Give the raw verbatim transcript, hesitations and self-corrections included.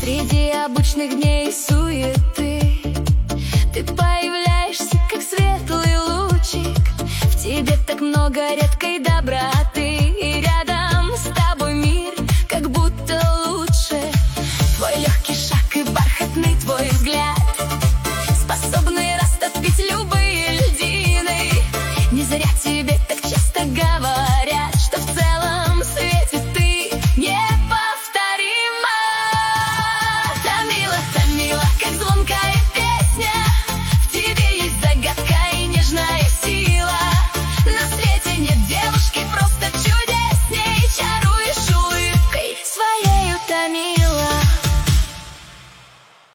Среди обычных дней суеты ты появляешься, как светлый лучик. В тебе так много редкой доброты, и рядом с тобой мир как будто лучше. Твой легкий шаг и бархатный твой взгляд способны растопить любые льдины. Не зря тебе так часто говорят: